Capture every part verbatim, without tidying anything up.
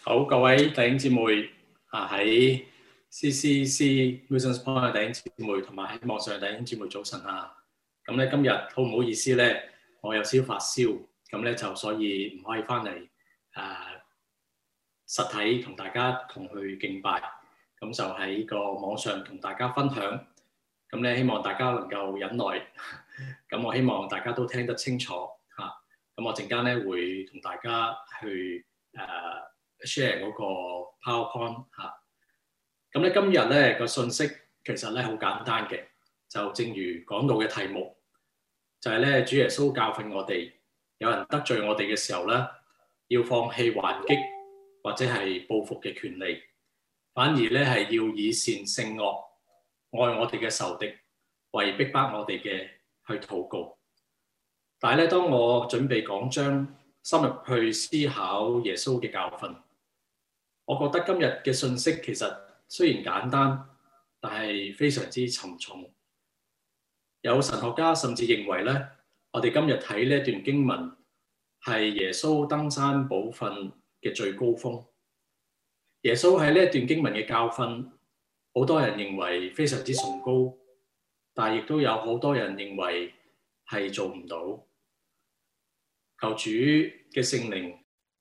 好，各位弟兄姊妹啊，喺 C C C Wilsons Point 嘅弟兄姊妹，同埋喺網上嘅弟兄姊妹早晨啊！咁咧今日好唔好意思咧？我有少少發燒，咁咧就所以唔可以翻嚟誒實體同大家同去敬拜，咁就喺個網上同大家分享。咁咧希望大家能夠忍耐，咁我希望大家都聽得清楚嚇。咁我陣間咧會同大家去誒。呃 share 嗰個 PowerPoint 嚇，咁咧今日咧個信息其實咧好簡單嘅，就正如講到嘅題目，就係咧主耶穌教訓我哋，有人得罪我哋嘅時候咧，要放棄還擊或者係報復嘅權利，反而咧係要以善勝惡，愛我哋嘅仇敵，為逼迫我哋嘅去禱告。但係咧，當我準備講章，深入去思考耶穌嘅教訓，我覺得今日嘅信息其實雖然簡單，但係非常之沉重。有神學家甚至認為咧，我哋今日睇呢一段經文係耶穌登山寶訓嘅最高峰。耶穌喺呢一段經文嘅教訓，好多人認為非常之崇高，但係亦都有好多人認為係做唔到。求主嘅聖靈，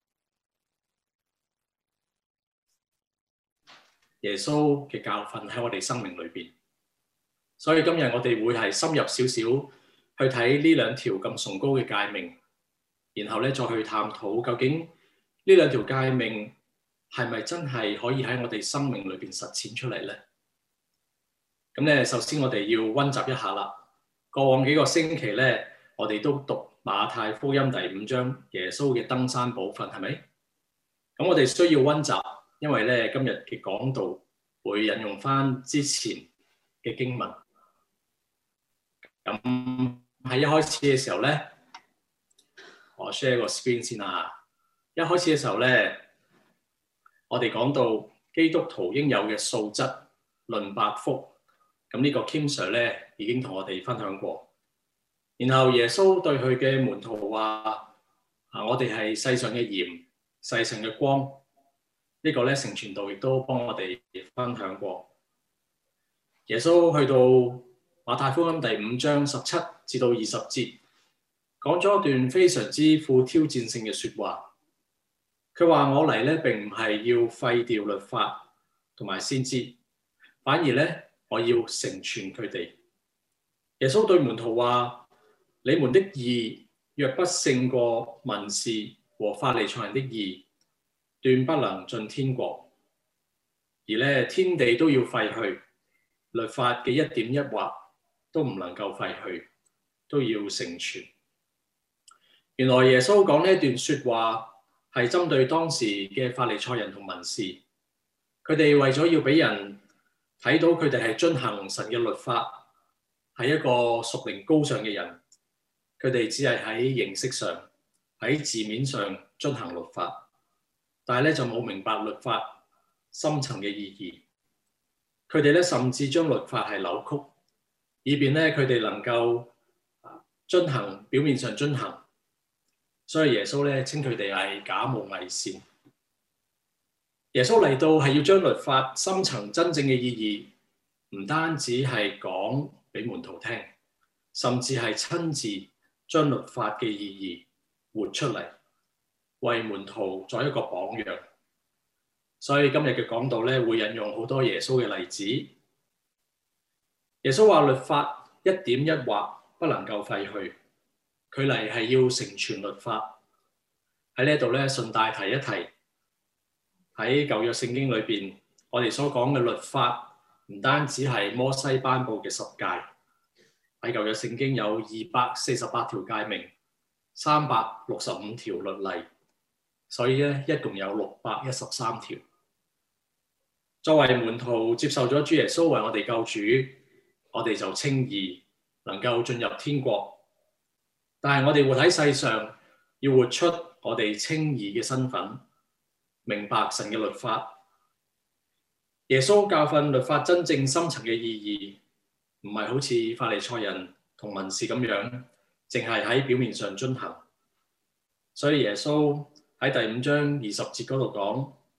耶穌嘅教訓喺我哋生命裏邊，所以今日我哋會係深入少少去睇呢兩條咁崇高嘅誡命，然後咧再去探討究竟呢兩條誡命係咪真係可以喺我哋生命裏邊實踐出嚟咧？咁咧，首先我哋要溫習一下啦。過往幾個星期咧，我哋都讀馬太福音第五章耶穌嘅登山寶訓，係咪？咁我哋需要溫習，因為咧今日嘅講道會引用翻之前嘅經文。咁喺一開始嘅時候咧，我 share 個 screen 先啊。一開始嘅時候咧，我哋講到基督徒應有嘅素質論百福。咁呢個 Kim Sir 咧已經同我哋分享過。然後耶穌對佢嘅門徒話：啊，我哋係世上嘅鹽，世上嘅光。這個、呢個咧成傳道亦都幫我哋分享過。耶穌去到馬太福音第五章十七至到二十節，講咗一段非常之富挑戰性嘅説話。佢話：我嚟咧並唔係要廢掉律法同埋先知，反而咧我要成全佢哋。耶穌對門徒話：你們的義若不勝過文士和法利賽人的義，斷不能進天國。而咧天地都要廢去，律法嘅一點一畫都唔能夠廢去，都要成全。原來耶穌講呢一段說話係針對當時嘅法利賽人同文士，佢哋為咗要俾人睇到佢哋係遵行神嘅律法，係一個屬靈高尚嘅人。佢哋只係喺形式上、喺字面上遵行律法，但係咧就冇明白律法深層嘅意義。佢哋咧甚至將律法係扭曲，以便咧佢哋能夠遵行表面上遵行。所以耶穌咧稱佢哋係假冒偽善。耶穌嚟到係要將律法深層真正嘅意義，唔單止係講俾門徒聽，甚至係親自將律法嘅意義活出嚟，為門徒作一個榜樣。所以今日嘅講道咧，會引用好多耶穌嘅例子。耶穌話律法一點一畫不能夠廢去，佢嚟係要成全律法。喺呢度咧，順帶提一提，喺舊約聖經裏邊，我哋所講嘅律法唔單止係摩西頒布嘅十誡。喺舊約聖經有二百四十八條誡命，三百六十五條律例，所以咧一共有六百一十三條。作為門徒接受咗主耶穌為我哋救主，我哋就稱義，能夠進入天國。但係我哋活喺世上，要活出我哋稱義嘅身份，明白神嘅律法。耶穌教訓律法真正深層嘅意義，唔係好似法利賽人同文士咁樣，淨係喺表面上遵行。所以耶穌喺第五章二十節嗰度講：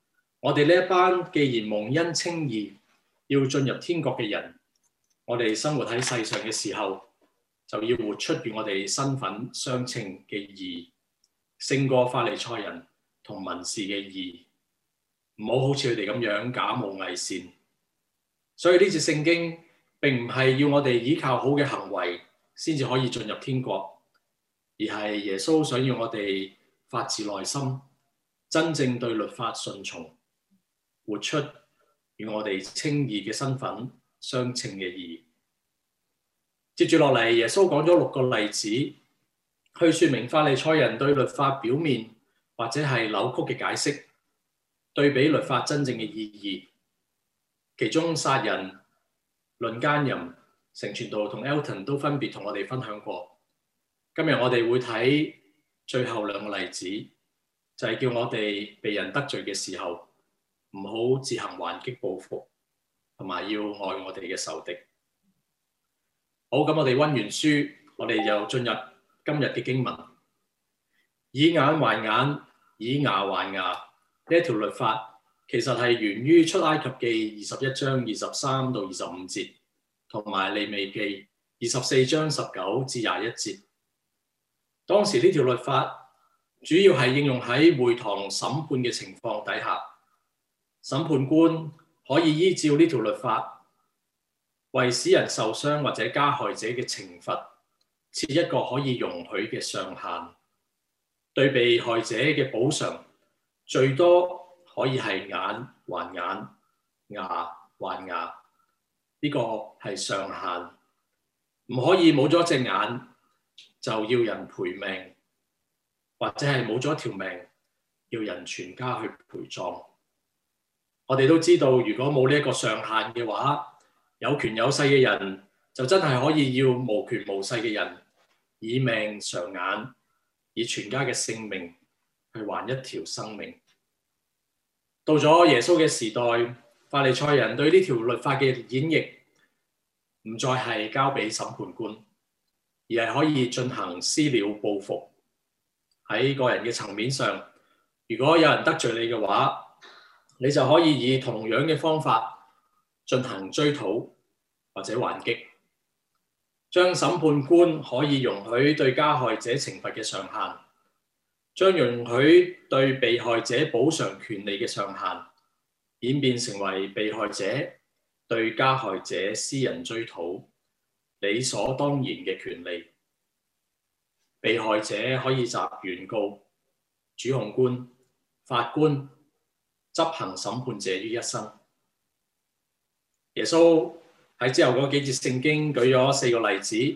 我哋呢一班既然蒙恩稱義，要進入天國嘅人，我哋生活喺世上嘅時候，就要活出與我哋身份相稱嘅義，勝過法利賽人同文士嘅義，唔好好似佢哋咁樣假冒偽善。所以呢節聖經並唔係要我哋依靠好嘅行為先至可以進入天國，而係耶穌想要我哋發自內心，真正對律法順從，活出與我哋稱義嘅身份相稱嘅義。接住落嚟，耶穌講咗六個例子，去說明法利賽人對律法表面或者係扭曲嘅解釋，對比律法真正嘅意義。其中殺人、輪姦淫、成全道同 Elton 都分別同我哋分享過。今日我哋會睇最後兩個例子，就係叫我哋被人得罪嘅時候，唔好自行還擊報復，同埋要愛我哋嘅仇敵。好，咁我哋溫完書，我哋就進入今日嘅經文。以眼還眼，以牙還牙，呢一條律法其實係源於出埃及記二十一章二十三到二十五節，同埋利未記二十四章十九至廿一節。當時呢條律法主要係應用喺會堂審判嘅情況底下，審判官可以依照呢條律法，為使人受傷或者加害者嘅懲罰設一個可以容許嘅上限，對被害者嘅補償最多可以係眼還眼，牙還牙，呢個係上限，唔可以冇咗隻眼就要人賠命，或者係冇咗條命要人全家去陪葬。我哋都知道，如果冇呢一個上限嘅話，有權有勢嘅人就真係可以要無權無勢嘅人以命償眼，以全家嘅性命去還一條生命。到咗耶穌嘅時代，法利賽人對呢條律法嘅演繹唔再係交俾審判官，而係可以進行私了報復。喺個人嘅層面上，如果有人得罪你嘅話，你就可以以同樣嘅方法進行追討或者還擊，將審判官可以容許對加害者懲罰嘅上限，將容許對被害者補償權利嘅上限，演變成為被害者對加害者私人追討理所當然嘅權利。被害者可以集原告、主控官、法官、執行審判者於一身。耶穌喺之後嗰幾節聖經舉咗四個例子，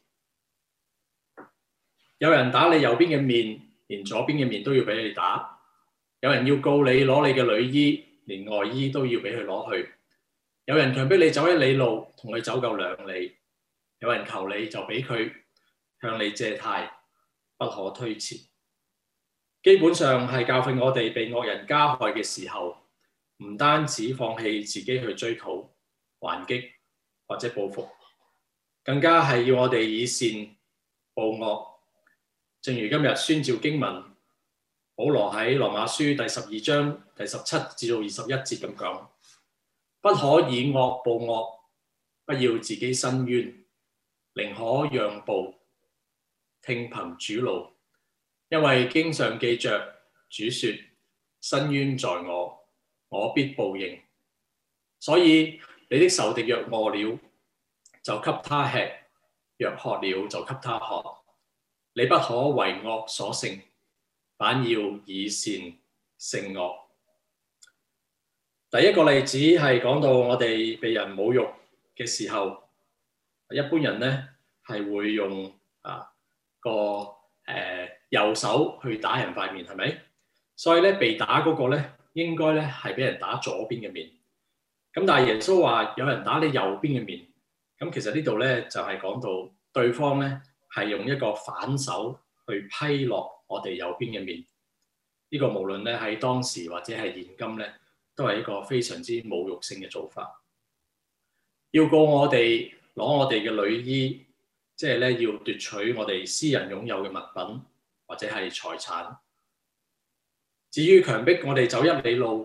有人打你右邊嘅面，連左邊嘅面都要俾你打；有人要告你攞你嘅裡衣，連外衣都要俾佢攞去；有人強迫你走一里路，同佢走夠兩里；有人求你就俾佢，向你借貸，不可推辭。基本上係教訓我哋被惡人加害嘅時候，唔單止放棄自己去追討、還擊或者報復，更加係要我哋以善報惡。正如今日宣召經文，保羅喺羅馬書第十二章第十七至到二十一節咁講：不可以惡報惡，不要自己申冤，寧可讓步，聽憑主怒。因為經上記着，主說：申冤在我，我必報應。所以你的仇敵若餓了，就給他吃；若渴了，就給他喝。你不可為惡所勝，反要以善勝惡。第一個例子係講到我哋被人侮辱嘅時候，一般人咧係會用啊個誒、呃、右手去打人塊面，係咪？所以咧被打嗰個咧應該咧係俾人打左邊嘅面。咁但係耶穌話有人打你右邊嘅面，咁其實呢度咧就係、是、講到對方咧係用一個反手去批落我哋右邊嘅面。呢、這個無論咧喺當時或者係現今咧，都係一個非常之侮辱性嘅做法。要告我哋攞我哋嘅裡衣，即係咧要奪取我哋私人擁有嘅物品或者係財產。至於強迫我哋走一里路，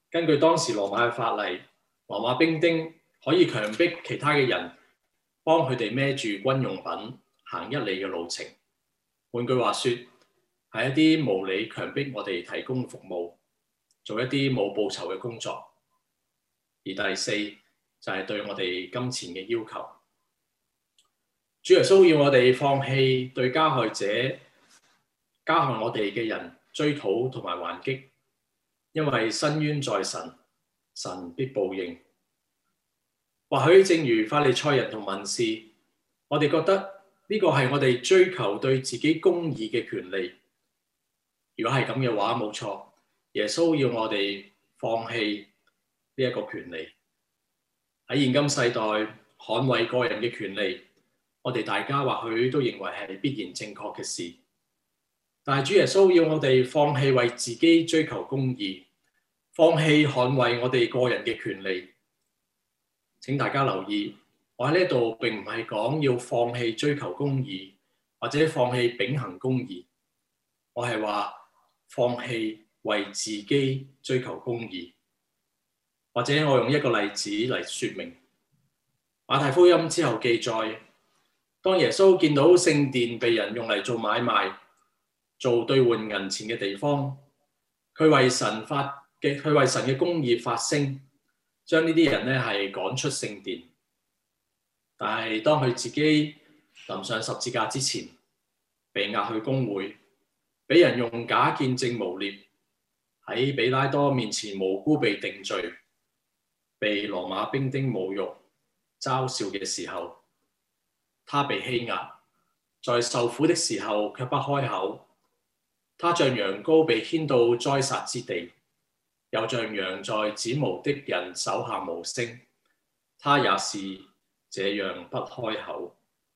根據當時羅馬嘅法例，羅馬兵丁可以強迫其他嘅人幫佢哋孭住軍用品行一里嘅路程。換句話說，係一啲無理強迫我哋提供服務，做一啲冇報酬嘅工作。而第四就係對我哋金錢嘅要求。主耶穌要我哋放棄對加害者、加害我哋嘅人追討同埋還擊，因為申冤在神，神必報應。或許正如法利賽人同文士，我哋覺得呢個係我哋追求對自己公義嘅權利。如果係咁嘅話，冇錯，耶穌要我哋放棄呢一個權利。喺現今世代，捍衛個人嘅權利，我哋大家或許都認為係必然正確嘅事。但係主耶穌要我哋放棄為自己追求公義，放棄捍衛我哋個人嘅權利。請大家留意，我喺呢度並唔係講要放棄追求公義，或者放棄秉行公義。我係話放棄為自己追求公義。或者我用一個例子嚟說明。馬太福音之後記載，當耶穌見到聖殿被人用嚟做買賣、做兌換銀錢嘅地方，佢為神發嘅佢為神嘅公義發聲，將呢啲人咧係趕出聖殿。但係當佢自己臨上十字架之前，被押去公會，俾人用假見證誣衊，喺比拉多面前無辜被定罪，被羅馬兵丁侮辱、嘲笑嘅時候，他被欺壓，在受苦的時候卻不開口。他像羊羔被牽到宰殺之地，又像羊在指毛的人手下無聲，他也是這樣不開口。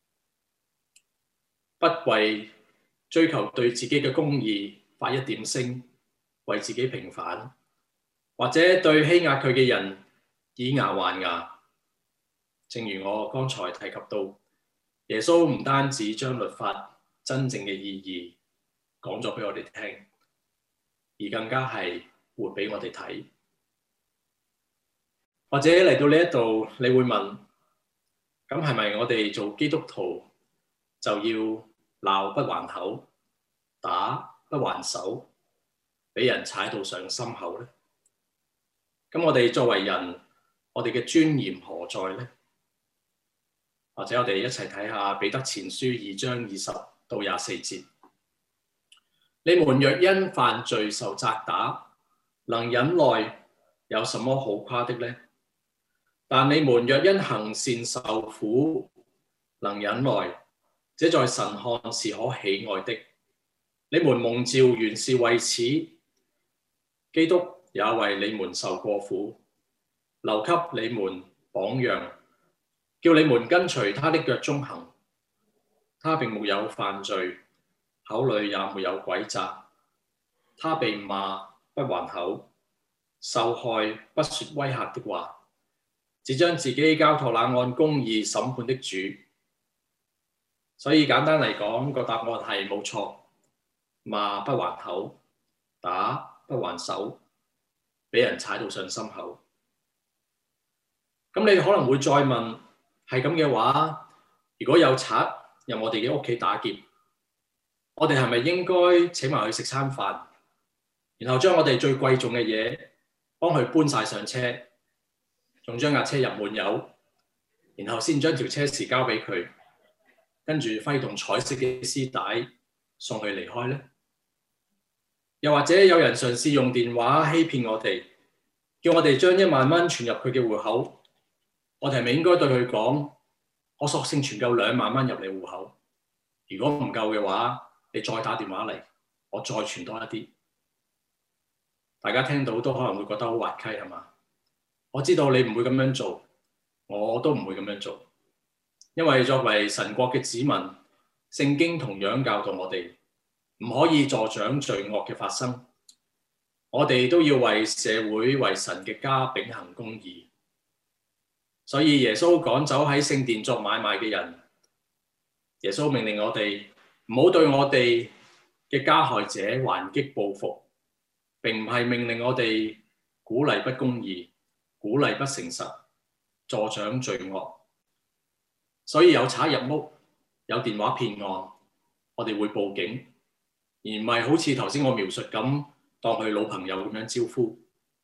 不為追求對自己嘅公義發一點聲，為自己平反，或者對欺壓佢嘅人以牙還牙。正如我剛才提及到，耶穌唔單止將律法真正嘅意義講咗俾我哋聽，而更加係活俾我哋睇。或者嚟到呢一度，你會問：咁係咪我哋做基督徒就要鬧不還口，打不還手，俾人踩到上心口呢？咁我哋作為人，我哋嘅尊嚴何在呢？或者我哋一齊睇下彼得前書二章二十到廿四節。你們若因犯罪受責打，能忍耐，有什麼好誇的呢？但你們若因行善受苦，能忍耐，這在神看是可喜愛的。你們蒙召原是為此，基督也為你們受過苦，留給你們榜樣，叫你們跟隨他的腳蹤行。他並沒有犯罪，口裏也沒有詭詐。他被罵不還口，受害不說威嚇的話，只將自己交託那按公義審判的主。所以簡單嚟講，個答案係冇錯，罵不還口，打不還手，俾人踩到上心口。咁你可能會再問，係咁嘅話，如果有賊入我哋嘅屋企打劫，我哋係咪應該請埋佢食餐飯，然後將我哋最貴重嘅嘢幫佢搬晒上車，仲將架車入滿油，然後先將條車匙交俾佢，跟住揮動彩色嘅絲帶送佢離開呢？又或者有人嘗試用電話欺騙我哋，叫我哋將一萬蚊存入佢嘅戶口，我哋係咪應該對佢講：我索性存夠兩萬蚊入你戶口，如果唔夠嘅話，你再打電話嚟，我再存多一啲。大家聽到都可能會覺得好滑稽，係嘛？我知道你唔會咁樣做，我都唔會咁樣做，因為作為神國嘅子民，聖經同樣教導我哋唔可以助長罪惡嘅發生。我哋都要為社會、為神嘅家秉行公義。所以耶穌趕走喺聖殿作買賣嘅人，耶穌命令我哋唔好對我哋嘅加害者還擊報復，並唔係命令我哋鼓勵不公義，鼓勵不誠實，助長罪惡。所以有賊入屋，有電話騙案，我哋會報警，而唔係好似頭先我描述咁，當佢老朋友咁樣招呼。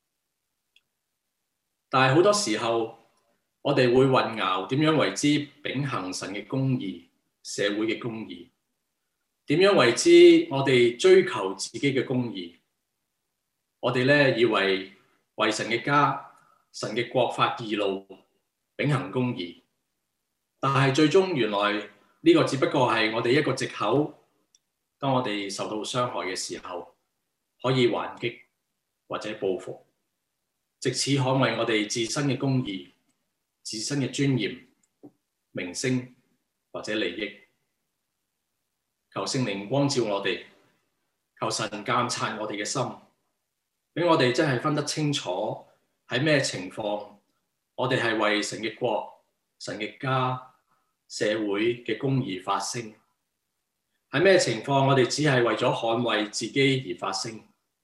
但係好多時候，我哋會混淆點樣為之秉行神嘅公義、社會嘅公義，點樣為之我哋追求自己嘅公義。我哋咧以為為神嘅家、神嘅國發義怒、秉行公義，但係最終原來呢個只不過係我哋一個藉口。當我哋受到傷害嘅時候，可以還擊或者報復，藉此捍衛我哋自身嘅公義、自身嘅尊嚴、名聲或者利益。求聖靈光照我哋，求神監察我哋嘅心，俾我哋真係分得清楚喺咩情況，我哋係為神嘅國、神嘅家、社會嘅公義發聲。喺咩情況，我哋只係為咗捍衛自己而發聲。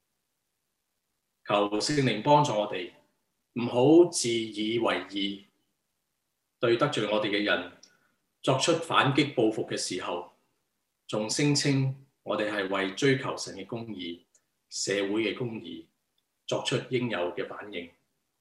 求聖靈幫助我哋，唔好自以為義，對得罪我哋嘅人作出反擊報復嘅時候，仲聲稱我哋係為追求神嘅公義、社會嘅公義作出應有嘅反應。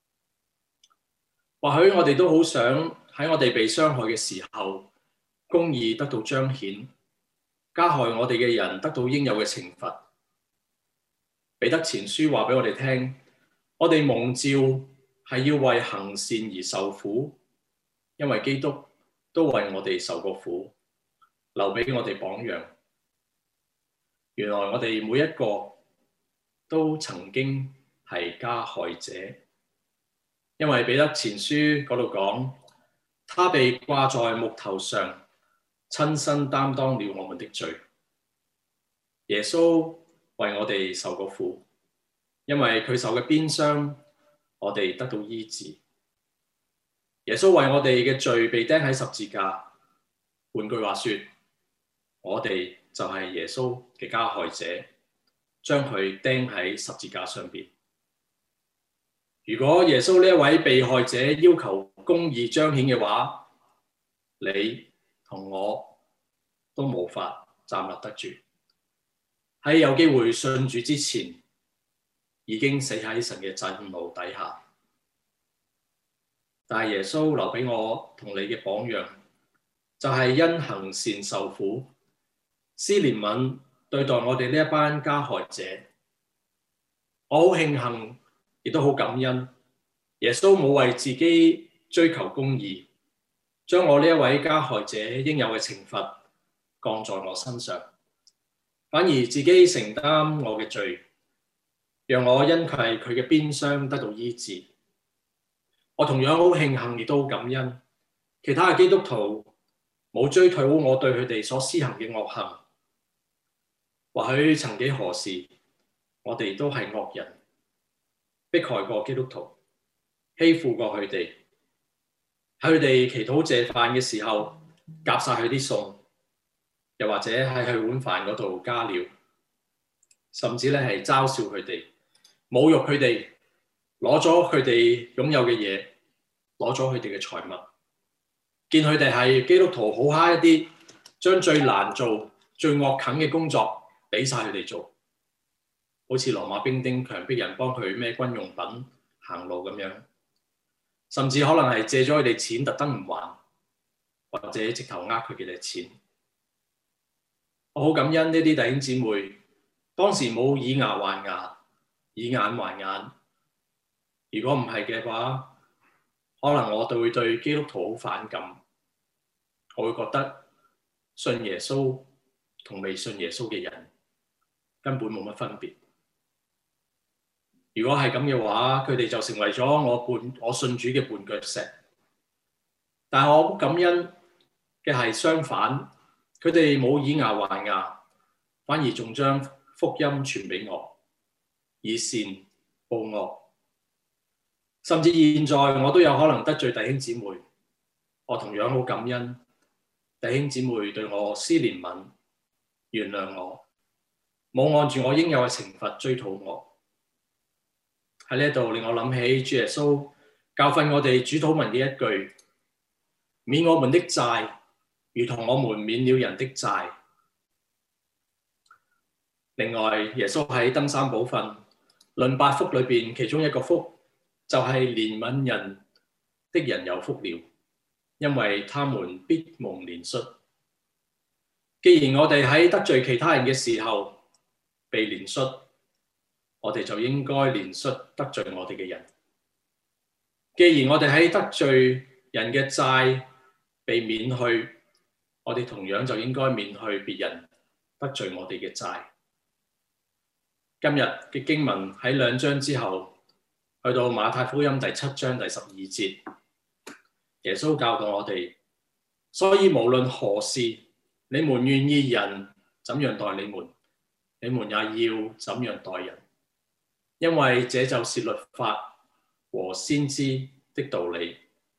或許我哋都好想喺我哋被傷害嘅時候，公義得到彰顯，加害我哋嘅人得到應有嘅懲罰。彼得前書話俾我哋聽，我哋蒙召係要為行善而受苦，因為基督都為我哋受過苦，留俾我哋榜樣。原來我哋每一個都曾經係加害者，因為彼得前書嗰度講，他被掛在木頭上，親身擔當了我們的罪。耶穌為我哋受過苦，因為佢受嘅鞭傷，我哋得到醫治。耶穌為我哋嘅罪被釘喺十字架，換句話說，我哋就係耶穌嘅加害者，將佢釘喺十字架上邊。如果耶穌呢一位被害者要求公義彰顯嘅話，你同我都無法站立得住。喺有機會信主之前，已經死喺神嘅震怒底下。但係耶穌留俾我同你嘅榜樣，就係因行善受苦，施憐憫對待我哋呢一班加害者。我好慶幸，亦都好感恩，耶穌冇為自己追求公義，將我呢一位加害者應有嘅懲罰降在我身上，反而自己承擔我嘅罪，讓我因佢佢嘅鞭傷得到醫治。我同樣好慶幸，亦都好感恩，其他嘅基督徒冇追討我對佢哋所施行嘅惡行。或許曾幾何時，我哋都係惡人，迫害過基督徒，欺負過佢哋，喺佢哋祈禱謝飯嘅時候夾晒佢啲餸，又或者喺佢碗飯嗰度加料，甚至咧係嘲笑佢哋，侮辱佢哋，攞咗佢哋擁有嘅嘢，攞咗佢哋嘅財物，見佢哋係基督徒好蝦一啲，將最難做、最惡啃嘅工作俾晒佢哋做，好似羅馬兵丁強迫人幫佢孭軍用品行路咁樣，甚至可能係借咗佢哋錢特登唔還，或者直頭呃佢哋嘅錢。我好感恩呢啲弟兄姊妹當時冇以牙還牙，以眼還眼。如果唔係嘅話，可能我對會對基督徒好反感，我會覺得信耶穌同未信耶穌嘅人根本冇乜分別。如果係咁嘅話，佢哋就成為咗我絆我信主嘅絆腳石。但係我好感恩嘅係相反，佢哋冇以牙還牙，反而仲將福音傳俾我，以善報惡。甚至現在我都有可能得罪弟兄姊妹，我同樣好感恩弟兄姊妹對我施憐憫，原諒我，冇按住我應有嘅懲罰追討我。 喺呢度令我諗起主耶穌教訓我哋主禱文嘅一句：免我們的債，如同我們免了人的債。另外，耶穌喺登山寶訓論八福裏邊，其中一個福就係憐憫人的人有福了，因為他們必蒙憐恤。既然我哋喺得罪其他人嘅時候被憐恤，我哋就應該憐恤得罪我哋嘅人。既然我哋喺得罪人嘅債被免去，我哋同樣就應該免去別人得罪我哋嘅債。今日嘅經文喺兩章之後，去到馬太福音第七章第十二節，耶穌教導我哋，所以無論何事，你們願意人怎樣待你們，你們也要怎樣待人，因為這就是律法和先知的道理。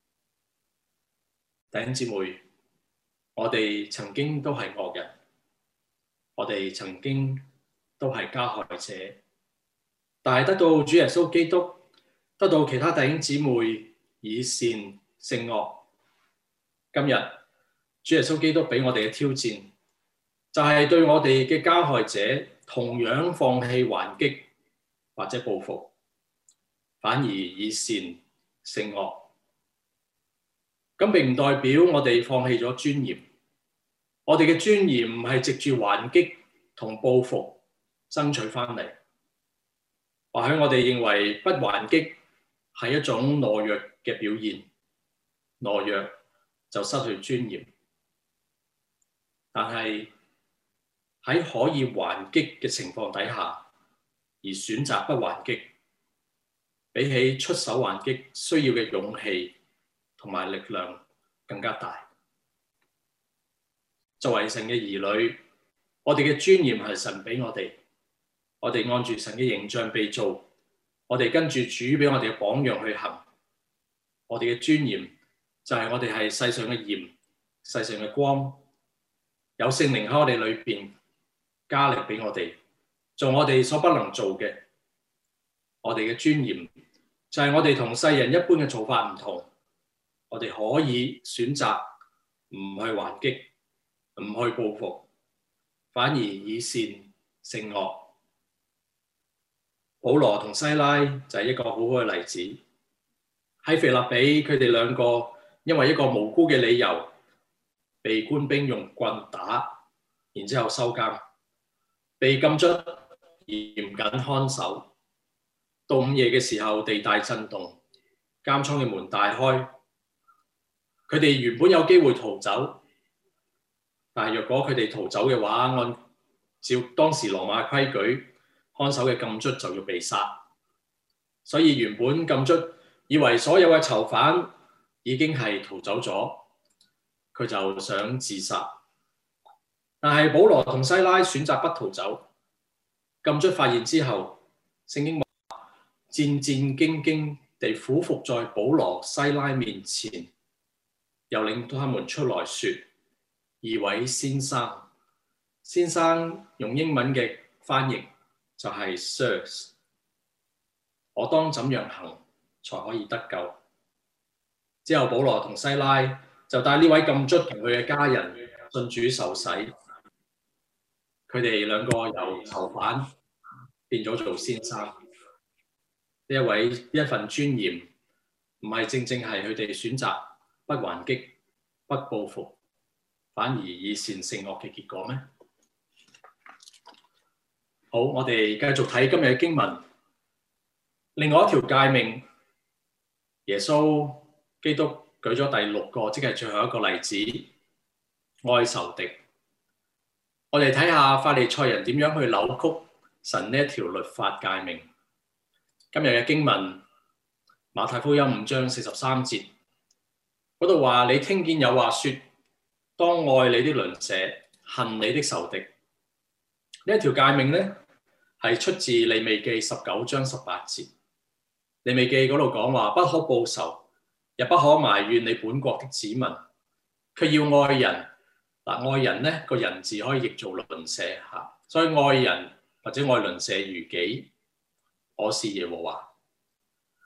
弟兄姊妹，我哋曾經都係惡人，我哋曾經都係加害者，但係得到主耶穌基督，得到其他弟兄姊妹以善勝惡。今日主耶穌基督俾我哋嘅挑戰，就係對我哋嘅加害者同樣放棄還擊或者報復，反而以善勝惡。咁並唔代表我哋放棄咗尊嚴，我哋嘅尊嚴唔係藉住還擊同報復爭取翻嚟。或許我哋認為不還擊係一種懦弱嘅表現，懦弱就失去尊嚴。但係喺可以還擊嘅情況底下，而選擇不還擊，比起出手還擊需要嘅勇氣同埋力量更加大。作為神嘅兒女，我哋嘅尊嚴係神俾我哋。我哋按住神嘅形象被造，我哋跟住主俾我哋嘅榜樣去行。我哋嘅尊嚴就係我哋係世上嘅鹽，世上嘅光，有聖靈喺我哋裏邊加力俾我哋做我哋所不能做嘅。我哋嘅尊嚴就係我哋同世人一般嘅做法唔同，我哋可以選擇唔去還擊，唔去報復，反而以善勝惡。保羅同西拉就係一個好好嘅例子。喺腓立比，佢哋兩個因為一個無辜嘅理由，被官兵用棍打，然之後收監，被禁足，嚴謹看守。到午夜嘅時候，地大震動，監倉嘅門大開。佢哋原本有機會逃走，但係若果佢哋逃走嘅話，按照當時羅馬規矩，看守嘅禁卒就要被殺。所以原本禁卒以為所有嘅囚犯已經係逃走咗，佢就想自殺。但係保羅同西拉選擇不逃走。禁卒發現之後，聖經話戰戰兢兢地俯伏在保羅西拉面前，又領他們出來說：二位先生，先生用英文嘅翻譯就係 Sirs， 我當怎樣行才可以得救？之後保羅同西拉就帶呢位禁卒同佢嘅家人信主受洗，佢哋兩個由囚犯變咗做先生。呢一位呢一份尊嚴，唔係正正係佢哋選擇不還擊、不報復，反而以善勝惡嘅結果咩？好，我哋繼續睇今日嘅經文。另外一條誡命，耶穌基督舉咗第六個，即係最後一個例子，愛仇敵。我哋睇下法利賽人點樣去扭曲神呢一條律法誡命。今日嘅經文，馬太福音五章四十三節嗰度話：你聽見有話說，當愛你的鄰舍，恨你的仇敵。呢一條誡命咧，係出自利未記十九章十八節。利未記嗰度講話，不可報仇，也不可埋怨你本國的子民，卻要愛人。嗱，愛人咧，個人字可以譯做鄰舍吓，所以愛人或者愛鄰舍如己，我是耶和華。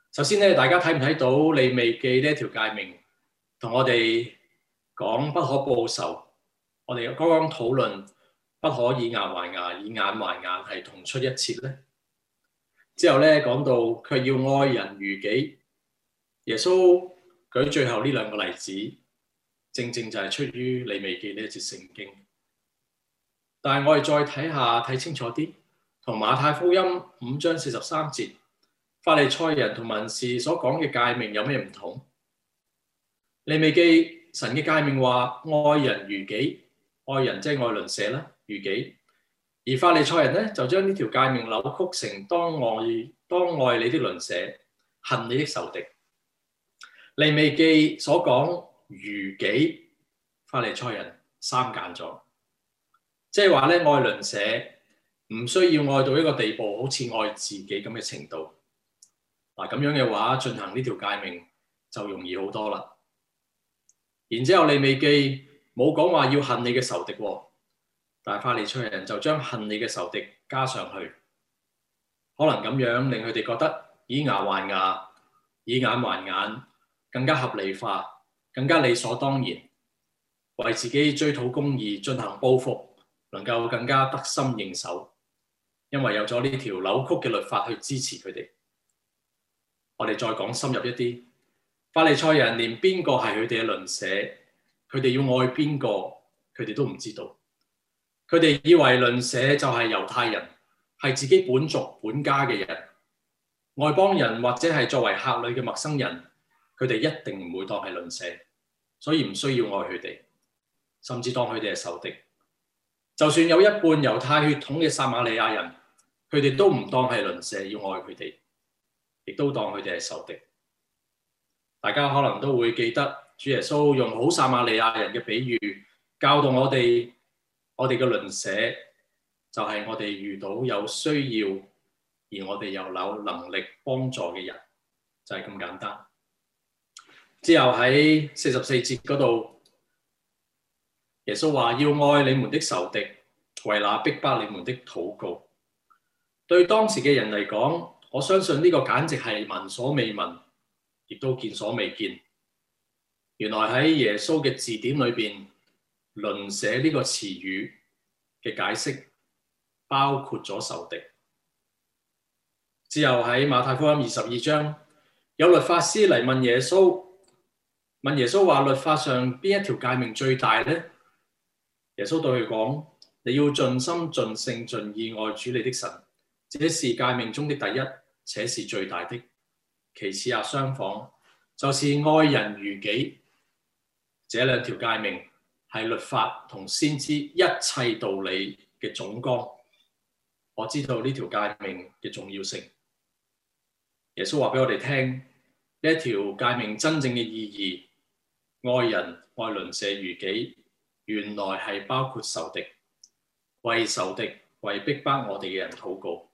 首先咧，大家睇唔睇到利未記呢一條誡命同我哋講不可報仇，我哋剛剛討論不可以牙還牙，以眼還眼係同出一轍咧？之後咧講到佢要愛人如己，耶穌舉最後呢兩個例子，正正就係出於利未記呢一節聖經。但係我哋再睇下睇清楚啲，同馬太福音五章四十三節法利賽人同文士所講嘅誡命有咩唔同？利未記神嘅誡命話愛人如己，愛人即係愛鄰舍啦，如己。而法利賽人咧就將呢條誡命扭曲成當愛當愛你的鄰舍，恨你的仇敵。利未記所講如己，法利賽人三揀咗，即係話咧愛鄰舍唔需要愛到一個地步，好似愛自己咁嘅程度。嗱，咁樣嘅話進行呢條誡命就容易好多啦。然之後利未記冇講話要恨你嘅仇敵，但係法利賽人就將恨你嘅仇敵加上去，可能咁樣令佢哋覺得以牙還牙，以眼還眼更加合理化，更加理所當然，為自己追討公義進行報復，能夠更加得心應手，因為有咗呢條扭曲嘅律法去支持佢哋。我哋再講深入一啲，法利賽人連邊個係佢哋嘅鄰舍，佢哋要愛邊個，佢哋都唔知道。佢哋以為鄰舍就係猶太人，係自己本族本家嘅人，外邦人或者係作為客旅嘅陌生人，佢哋一定唔會當係鄰舍，所以唔需要愛佢哋，甚至當佢哋係仇敵。就算有一半猶太血統嘅撒瑪利亞人，佢哋都唔當係鄰舍，要愛佢哋，亦都當佢哋係仇敵。大家可能都會記得主耶穌用好撒瑪利亞人嘅比喻，教導我哋，我哋嘅鄰舍就係我哋遇到有需要而我哋又有能力幫助嘅人，就係咁簡單。之後喺四十四節嗰度，耶穌話要愛你們的仇敵，為那逼迫你們的禱告。對當時嘅人嚟講，我相信呢個簡直係聞所未聞，亦都見所未見。原來喺耶穌嘅字典裏邊，鄰舍呢個詞語嘅解釋包括咗仇敵。之後喺馬太福音二十二章，有律法師嚟問耶穌，問耶穌話律法上邊一條誡命最大呢？耶穌對佢講：你要盡心盡性盡意愛主你的神，這是誡命中的第一，且是最大的。其次也相仿，就是愛人如己。這兩條誡命係律法同先知一切道理嘅總綱。我知道呢條誡命嘅重要性。耶穌話俾我哋聽，呢一條誡命真正嘅意義，愛人愛鄰舍如己，原來係包括仇敵，為仇敵為逼迫我哋嘅人禱告。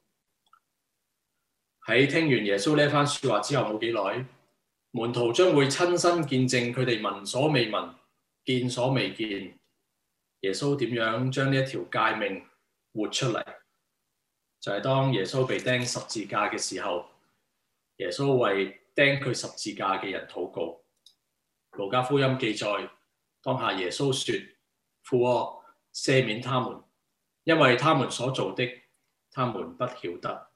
喺聽完耶穌呢一番說話之後冇幾耐，門徒將會親身見證佢哋聞所未聞、見所未見，耶穌點樣將呢一條誡命活出嚟。就係當耶穌被釘十字架嘅時候，耶穌為釘佢十字架嘅人禱告。路加福音記載，當下耶穌說：父啊，赦免他們，因為他們所做的，他們不曉得。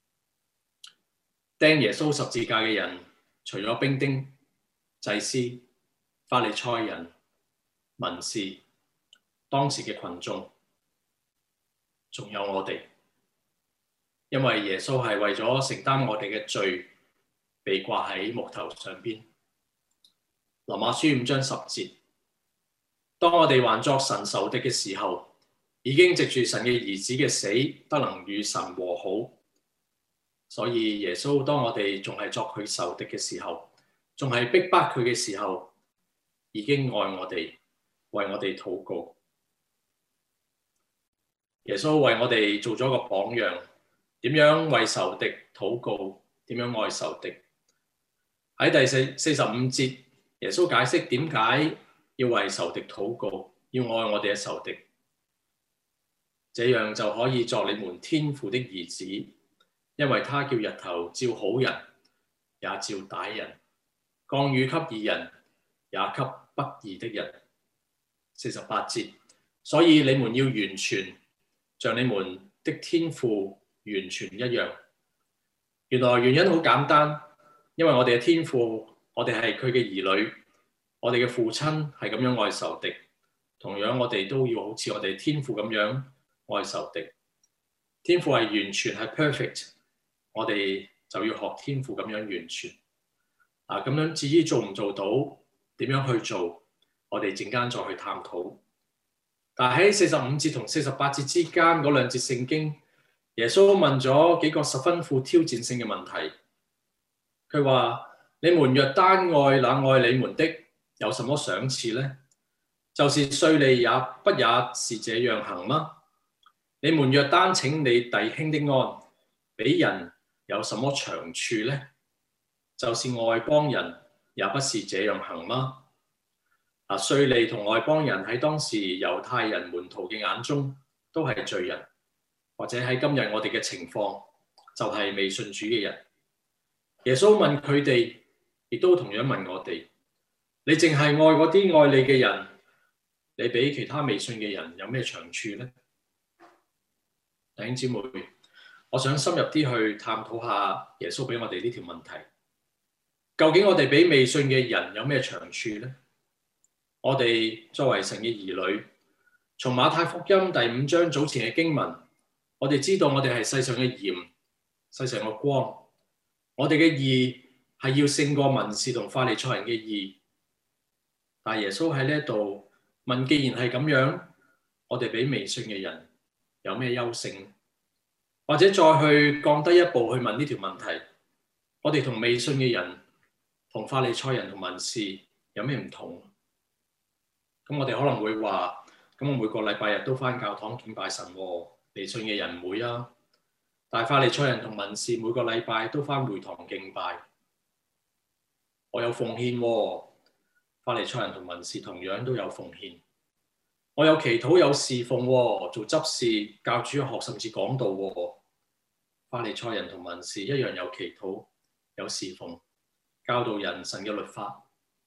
釘耶穌十字架嘅人，除咗兵丁、祭司、法利賽人、文士，當時嘅群眾，仲有我哋，因為耶穌係為咗承擔我哋嘅罪，被掛喺木頭上邊。羅馬書五章十節，當我哋還作神仇敵嘅時候，已經藉住神嘅兒子嘅死，得能與神和好。所以耶穌當我哋仲係作佢仇敵嘅時候，仲係逼迫佢嘅時候，已經愛我哋，為我哋禱告。耶穌為我哋做咗個榜樣，點樣為仇敵禱告，點樣愛仇敵。喺第四四十五節，耶穌解釋點解要為仇敵禱告，要愛我哋嘅仇敵，這樣就可以作你們天父的兒子。因為他叫日頭照好人， 也照歹人，降雨給義人，也給不義的人。四十八節，所以你們要完全，像你們的天父完全一樣。原來原因好簡單，因為我哋嘅天父，我哋係佢嘅兒女，我哋嘅父親係咁樣愛仇敵，同樣我哋都要好似我哋天父咁樣愛仇敵。天父係完全係 perfect， 我哋就要學天父咁樣完全。啊，咁樣至於做唔做到，點樣去做，我哋陣間再去探討。但係喺四十五節同四十八節之間嗰兩節聖經，耶穌問咗幾個十分富挑戰性嘅問題。佢話：你們若單愛那愛你們的，有什麼賞賜呢？就是稅吏也不也是這樣行嗎？你們若單請你弟兄的安，比人有什麼長處呢？就是外邦人也不是這樣行嗎？啊，稅吏同外邦人喺當時猶太人門徒嘅眼中都係罪人，或者喺今日我哋嘅情況就係未信主嘅人。耶穌問佢哋，亦都同樣問我哋：你淨係愛嗰啲愛你嘅人，你比其他未信嘅人有咩長處呢？弟兄姊妹，我想深入啲去探討下耶穌俾我哋呢條問題。究竟我哋比未信嘅人有咩長處呢？我哋作為神嘅兒女，從馬太福音第五章早前嘅經文，我哋知道我哋係世上嘅鹽，世上嘅光。我哋嘅義係要勝過文士同法利賽人嘅義。但耶穌喺呢度問：既然係咁樣，我哋比未信嘅人有咩優勝？或者再去降低一步去問呢條問題：我哋同未信嘅人、同法利賽人同文士有咩唔同？咁我哋可能會話：咁我每個禮拜日都返教堂敬拜神喎，未信嘅人唔會啊。但係法利賽人同文士每個禮拜都返會堂敬拜，我有奉獻喎。法利賽人同文士同樣都有奉獻，我有祈禱有侍奉喎，做執事、教主學甚至講道喎。法利賽人同文士一樣有祈禱有侍奉，教導人神嘅律法。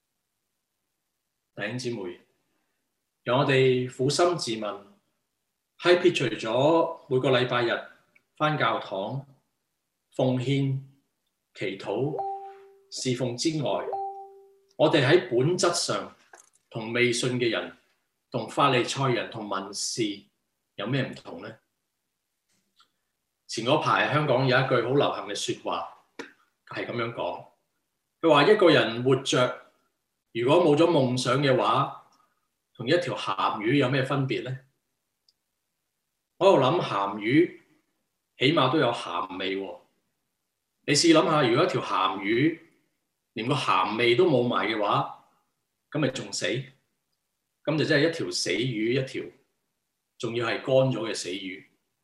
弟兄姊妹，讓我哋苦心自問，喺撇除咗每個禮拜日返教堂、奉獻、祈禱、侍奉之外，我哋喺本質上同未信嘅人、同法利賽人同文士有咩唔同呢？前嗰排香港有一句好流行嘅説話，係咁樣講。佢話一個人活着，如果冇咗夢想嘅話，同一條鹹魚有咩分別呢？我喺度諗，鹹魚起碼都有鹹味喎。你試諗下，如果一條鹹魚連個鹹味都冇埋嘅話，咁咪仲死？咁就真係一條死魚一條，仲要係乾咗嘅死魚。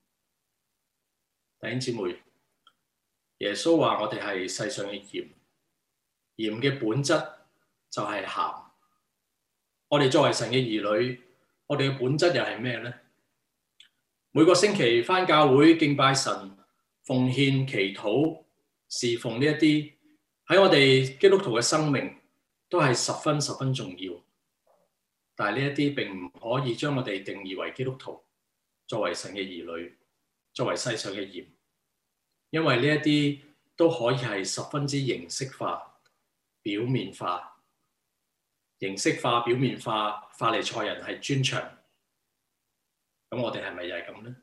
弟兄姊妹，耶穌話我哋係世上嘅鹽，鹽嘅本質就係鹹。我哋作為神嘅兒女，我哋嘅本質又係咩呢？每個星期返教會敬拜神、奉獻、祈禱、侍奉呢一啲，喺我哋基督徒嘅生命都係十分十分重要。但係呢一啲並唔可以將我哋定義為基督徒，作為神嘅兒女，作為世上嘅鹽，因為呢一啲都可以係十分之形式化、表面化。形式化、表面化，法利賽人係專長。咁我哋係咪又係咁呢？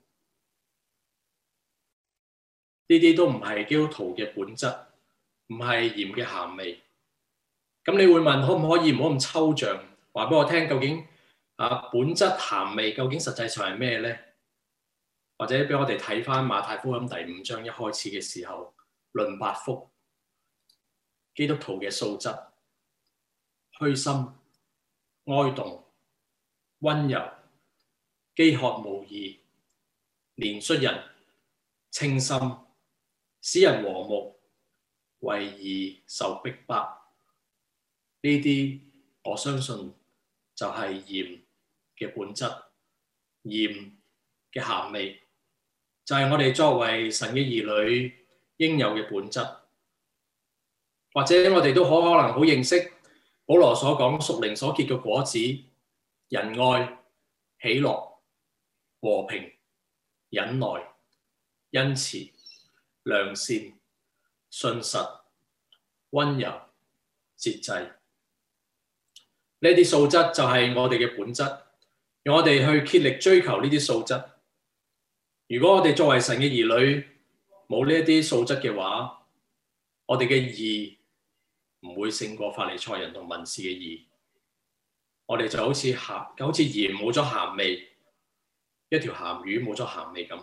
呢啲都唔係基督徒嘅本質，唔係鹽嘅鹹味。咁你會問，可唔可以唔好咁抽象，話俾我聽究竟啊本質鹹味究竟實際上係咩呢？或者俾我哋睇翻馬太福音第五章一開始嘅時候，論八福，基督徒嘅素質。虛心、哀慟、溫柔、飢渴慕義、憐恤人、清心、使人和睦、為義受逼迫，呢啲我相信就係鹽嘅本質，鹽嘅鹹味，就係我哋作為神嘅兒女應有嘅本質。 或者我哋都可可能好認識保羅所講屬靈所結嘅果子：仁愛、喜樂、和平、忍耐、恩慈、良善、信實、溫柔、節制。呢啲素質就係我哋嘅本質，讓我哋去竭力追求呢啲素質。如果我哋作為神嘅兒女冇呢一啲素質嘅話，我哋嘅義唔會勝過法利賽人同文士嘅義。我哋就好似鹹，好似鹽冇咗鹹味，一條鹹魚冇咗鹹味咁。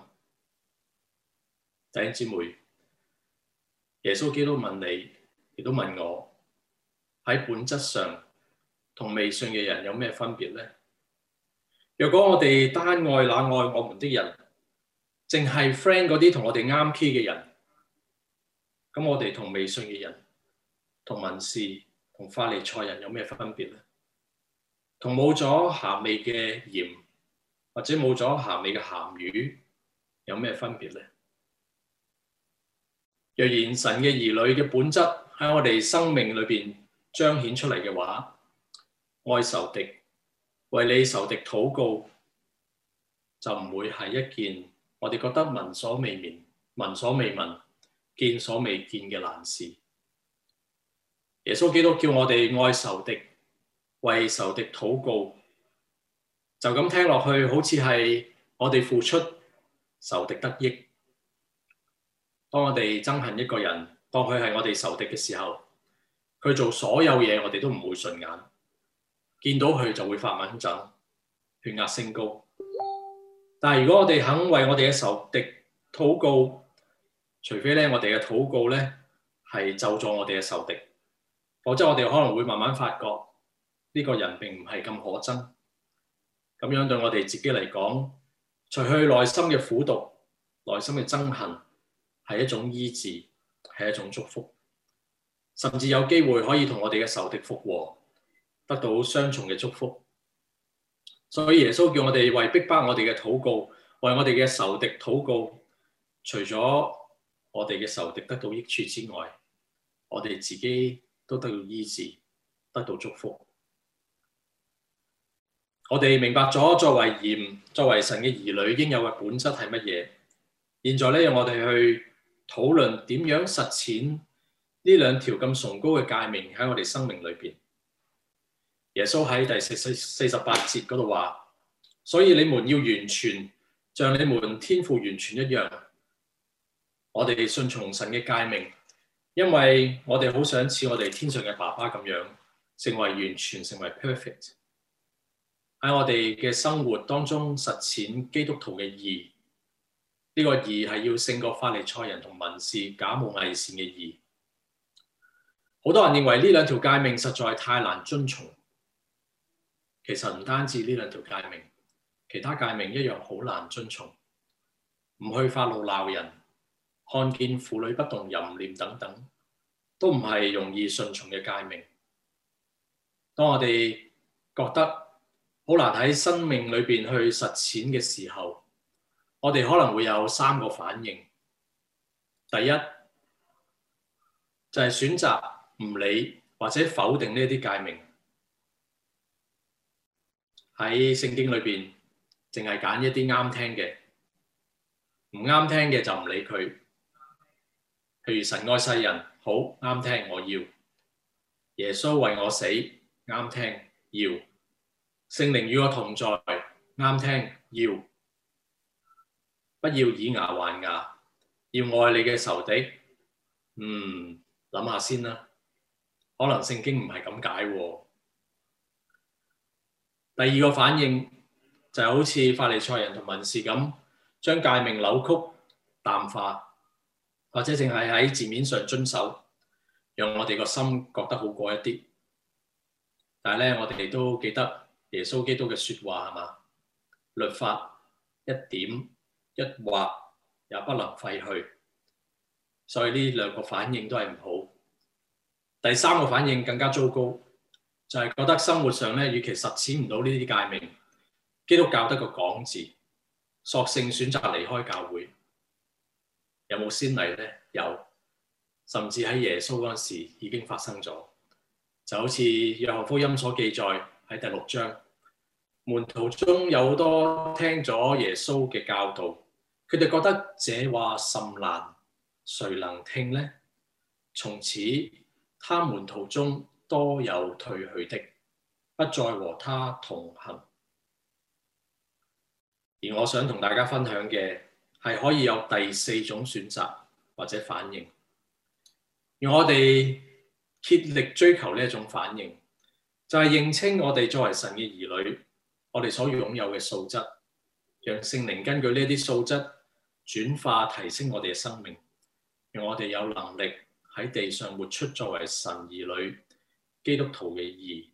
弟兄姊妹，耶穌基督問你，亦都問我，喺本質上同未信嘅人有咩分別呢？若果我哋單愛那愛我們的人，淨係 friend 嗰啲同我哋啱 key 嘅人，咁我哋同未信嘅人、同文士、同法利賽人有咩分別呢？同冇咗鹹味嘅鹽，或者冇咗鹹味嘅鹹魚，有咩分別呢？若然神嘅兒女嘅本質喺我哋生命裏邊彰顯出嚟嘅話，愛仇敵、為你仇敵禱告，就唔會係一件我哋覺得聞所未聞、聞所未聞、見所未見嘅難事。耶穌基督叫我哋愛仇敵、為仇敵禱告，就咁聽落去好似係我哋付出，仇敵得益。當我哋憎恨一個人，當佢係我哋仇敵嘅時候，佢做所有嘢我哋都唔會順眼，見到佢就會發猛震，血壓升高。但係如果我哋肯為我哋嘅仇敵禱告，除非咧我哋嘅禱告咧係咒詛我哋嘅仇敵，否則我哋可能會慢慢發覺呢個人並唔係咁可憎。咁樣對我哋自己嚟講，除去內心嘅苦毒、內心嘅憎恨，係一種醫治，係一種祝福，甚至有機會可以同我哋嘅仇敵復和，得到雙重嘅祝福。所以耶穌叫我哋為逼迫我哋嘅禱告，為我哋嘅仇敵禱告。除咗我哋嘅仇敵得到益處之外，我哋自己都得到醫治，得到祝福。我哋明白咗作為鹽、作為神嘅兒女應有嘅本質係乜嘢。現在咧，讓我哋去討論點樣實踐呢兩條咁崇高嘅誡命喺我哋生命裏邊。耶穌喺第四四四十八節嗰度話：所以你們要完全，像你們天父完全一樣。我哋順從神嘅誡命，因為我哋好想似我哋天上嘅爸爸咁樣，成為完全，成為 perfect。喺我哋嘅生活當中實踐基督徒嘅義，呢個義係要勝過法利賽人同文士假冒偽善嘅義。好多人認為呢兩條誡命實在太難遵從，其實唔單止呢兩條誡命，其他誡命一樣好難遵從。唔去發怒鬧人，看見婦女不動淫念等等，都唔係容易順從嘅誡命。當我哋覺得好難喺生命裏邊去實踐嘅時候，我哋可能會有三個反應。第一，就係選擇唔理或者否定呢啲誡命。喺聖經裏邊，淨係揀一啲啱聽嘅，唔啱聽嘅就唔理佢。譬如神愛世人，好啱聽，我要。耶穌為我死，啱聽，要。聖靈與我同在，啱聽，要。不要以牙還牙，要愛你嘅仇敵。嗯，諗下先啦，可能聖經唔係咁解喎。第二個反應就係好似法利賽人同文士咁，將誡命扭曲淡化，或者淨係喺字面上遵守，讓我哋個心覺得好過一啲。但係咧，我哋都記得耶穌基督嘅説話係嘛？律法一點一劃也不能廢去，所以呢兩個反應都係唔好。第三個反應更加糟糕，就係覺得生活上咧，與其實踐唔到呢啲誡命，基督教得個講字，索性選擇離開教會。有冇先例咧？有， 甚至喺耶穌嗰陣時已經發生咗。就好似約翰福音所記載喺第六章，門徒中有好多聽咗耶穌嘅教導，佢哋覺得這話甚難，誰能聽呢？從此他門徒中多有退去的，不再和他同行。而我想同大家分享嘅係可以有第四種選擇或者反應，而我哋竭力追求呢一種反應，就係認清我哋作為神嘅兒女，我哋所擁有嘅素質，讓聖靈根據呢啲素質轉化提升我哋嘅生命，讓我哋有能力喺地上活出作為神兒女基督徒嘅義。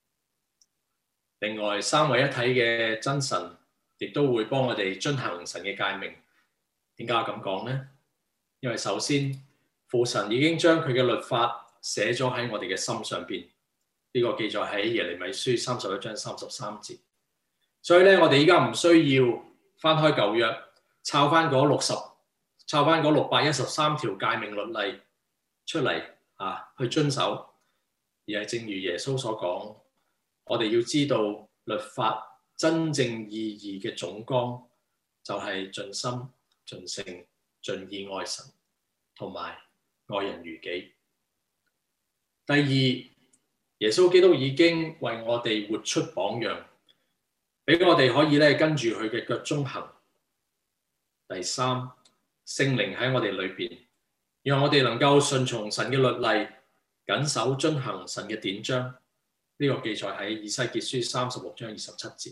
另外，三位一體嘅真神亦都會幫我哋遵行神嘅誡命。點解我咁講呢？因為首先，父神已經將佢嘅律法寫咗喺我哋嘅心上邊，呢、這個記載喺耶利米書三十一章三十三節。所以咧，我哋依家唔需要翻開舊約，抄翻嗰六十，抄翻嗰六百一十三條誡命律例出嚟啊，去遵守。而係正如耶穌所講，我哋要知道律法真正意義嘅總綱，就係盡心、盡性、盡意愛神，同埋愛人如己。第二，耶穌基督已經為我哋活出榜樣，俾我哋可以咧跟住佢嘅腳蹤行。第三，聖靈喺我哋裏邊，讓我哋能夠順從神嘅律例，謹守遵行神嘅典章。呢、這個記載喺以西結書三十六章二十七節。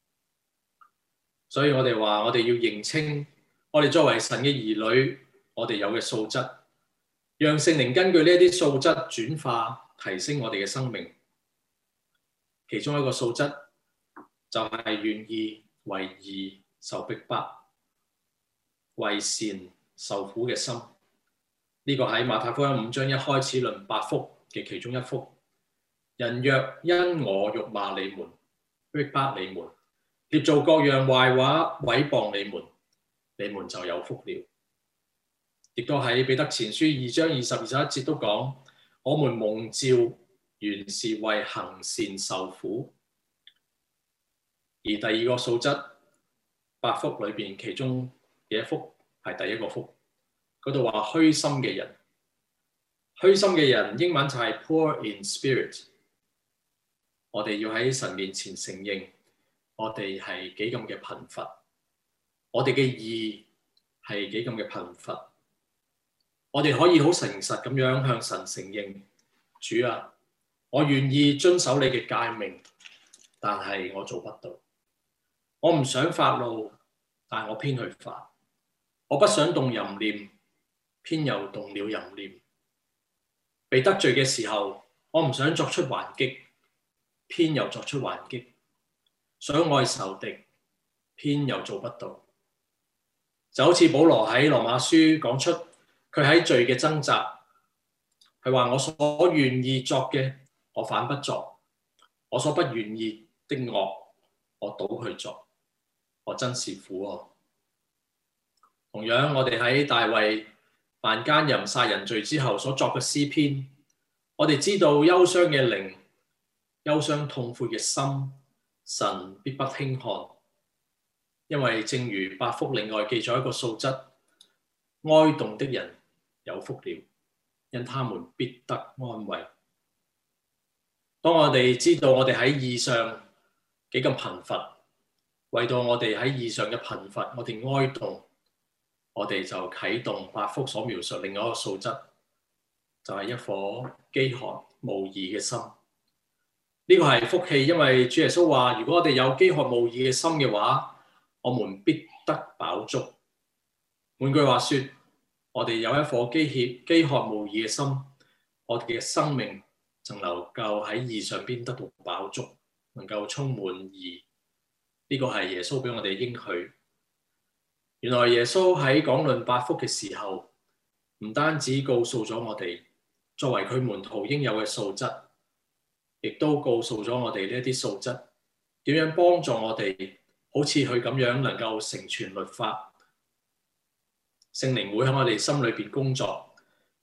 所以我哋話，我哋要認清我哋作為神嘅兒女，我哋有嘅素質，讓聖靈根據呢一啲素質轉化提升我哋嘅生命。其中一個素質就係願意為義受逼迫、為善受苦嘅心。呢、這個喺馬太福音五章一開始論八福嘅其中一福。人若因我辱罵你們、逼迫你們、捏造各樣壞話毀謗你們，你們就有福了。亦都喺彼得前書二章二十二十一節都講，我們蒙召原是為行善受苦。而第二個素質，八福裏邊其中嘅一福係第一個福，嗰度話虛心嘅人。虛心嘅人英文就係 poor in spirit。我哋要喺神面前承認，我哋係幾咁嘅貧乏，我哋嘅義係幾咁嘅貧乏。我哋可以好誠實咁樣向神承認，主啊，我願意遵守你嘅誡命，但係我做不到。我唔想發怒，但係我偏去發。我不想動淫念，偏又動了淫念。被得罪嘅時候，我唔想作出還擊，偏又作出還擊。想愛仇敵，偏又做不到。就好似保羅喺羅馬書講出佢喺罪嘅掙扎，佢話我所願意作嘅，我反不作；我所不願意的惡，我倒去作。我真是苦啊！同樣，我哋喺大衛犯奸淫殺人罪之後所作嘅詩篇，我哋知道憂傷嘅靈、憂傷痛悔嘅心，神必不輕看。因為正如八福另外記咗一個素質，哀慟的人有福了，因他們必得安慰。當我哋知道我哋喺義上幾咁貧乏，為到我哋喺義上嘅貧乏，我哋哀慟，我哋就啟動八福所描述另外一個素質，就係、是、一顆飢渴慕義嘅心。呢、這個係福氣，因為主耶穌話：如果我哋有飢渴慕義嘅心嘅話，我們必得飽足。換句話說，我哋有一顆飢渴飢渴慕義嘅心，我哋嘅生命就能夠喺義上邊得到飽足，能夠充滿義。呢、這個係耶穌俾我哋應許。原來耶穌喺講論八福嘅時候，唔單止告訴咗我哋作為佢門徒應有嘅素質，亦都告訴咗我哋呢一啲素質點樣幫助我哋，好似佢咁樣能夠成全律法。聖靈會喺我哋心裏邊工作，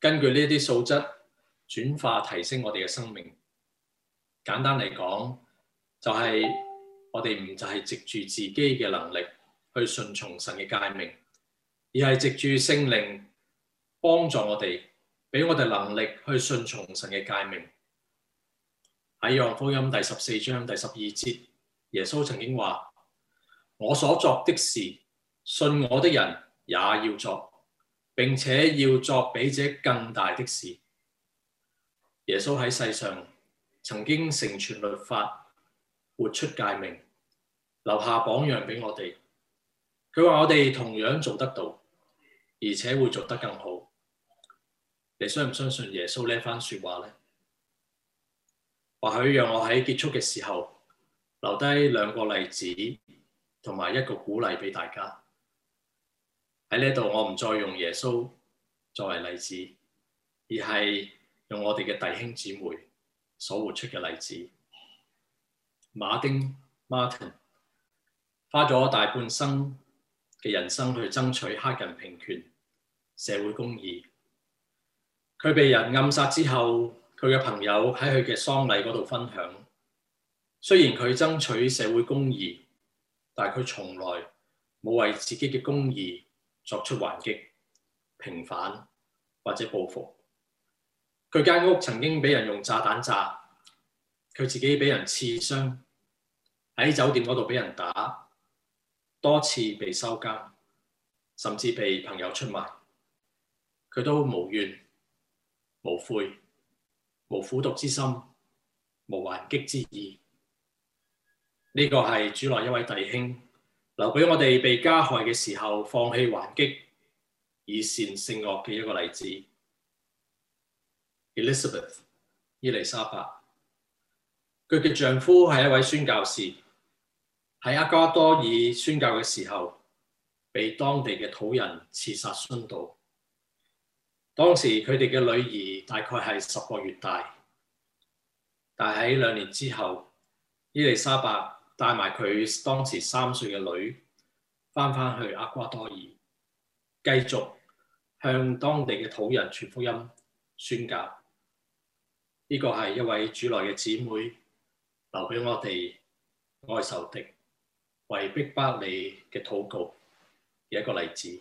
根據呢啲素質轉化提升我哋嘅生命。簡單嚟講，就係、是、我哋唔就係藉住自己嘅能力去順從神嘅誡命，而係藉住聖靈幫助我哋，俾我哋能力去順從神嘅誡命。喺約翰福音第十四章第十二節，耶穌曾經話：我所作的事，信我的人也要作，並且要作比這更大的事。耶穌喺世上曾經成全律法，活出誡命，留下榜樣俾我哋。佢話我哋同樣做得到，而且會做得更好。你相唔相信耶穌呢番說話呢？或許讓我喺結束嘅時候留低兩個例子同埋一個鼓勵俾大家。喺呢度我唔再用耶穌作為例子，而係用我哋嘅弟兄姊妹所活出嘅例子。馬丁 Martin 花咗大半生嘅人生去爭取黑人平權、社會公義。佢被人暗殺之後，佢嘅朋友喺佢嘅喪禮嗰度分享，雖然佢爭取社會公義，但係佢從來冇為自己嘅公義作出還擊、平反或者報復。佢間屋曾經俾人用炸彈炸，佢自己俾人刺傷，喺酒店嗰度俾人打，多次被收監，甚至被朋友出賣。佢都無怨無悔，無苦毒之心，無還擊之意。呢、這個係主內一位弟兄留俾我哋被加害嘅時候放棄還擊，以善勝惡嘅一個例子。Elizabeth 伊麗莎白，佢嘅丈夫係一位宣教士，喺厄瓜多爾宣教嘅時候，被當地嘅土人刺殺殉道。當時佢哋嘅女兒大概係十個月大，但喺兩年之後，伊麗莎白帶埋佢當時三歲嘅女翻返去厄瓜多爾，繼續向當地嘅土人傳福音宣教。呢、這個係一位主內嘅姊妹留俾我哋愛仇敵、為逼迫你嘅禱告嘅一個例子。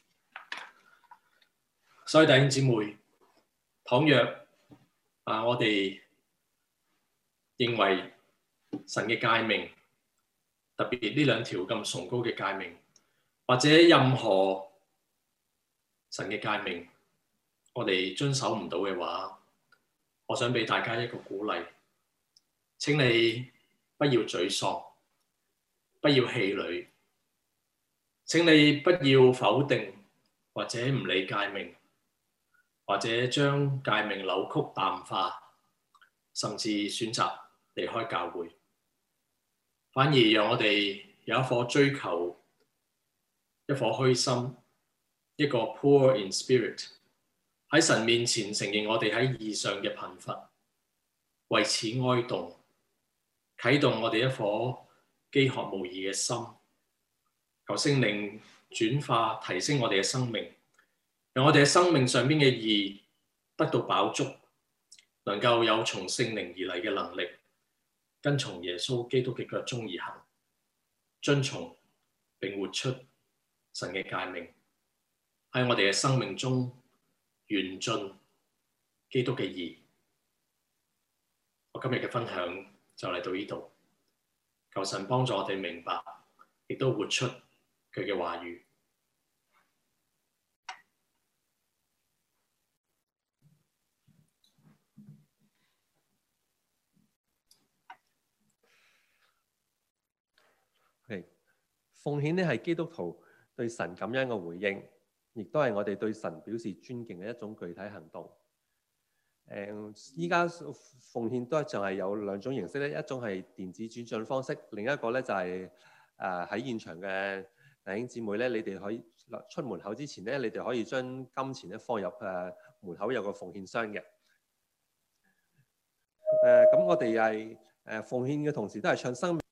所以弟兄姊妹，倘若啊我哋認為神嘅誡命，特別呢兩條咁崇高嘅誡命，或者任何神嘅誡命，我哋遵守唔到嘅話，我想俾大家一個鼓勵，請你不要沮喪，不要氣餒，請你不要否定或者唔理誡命，或者將誡命扭曲淡化，甚至選擇離開教會，反而讓我哋有一顆追求，一顆虛心，一個 poor in spirit，喺神面前承認我哋喺義上嘅貧乏，為此哀慟，啟動我哋一顆飢渴慕義嘅心，求聖靈轉化提升我哋嘅生命，讓我哋喺生命上邊嘅義得到飽足，能夠有從聖靈而嚟嘅能力，跟從耶穌基督嘅腳蹤而行，遵從並活出神嘅誡命，喺我哋嘅生命中完盡基督嘅義。我今日嘅分享就嚟到呢度，求神幫助我哋明白，亦都活出佢嘅話語。 Okay. 奉獻呢係基督徒對神感恩嘅回應，亦都係我哋對神表示尊敬嘅一種具體行動。誒，依家奉獻都仲係有兩種形式咧，一種係電子轉賬方式，另一個咧就係誒喺現場嘅弟兄姊妹咧，你哋可以出門口之前咧，你哋可以將金錢咧放入誒門口有個奉獻箱嘅。誒、呃，咁我哋係誒奉獻嘅同時都係唱生命。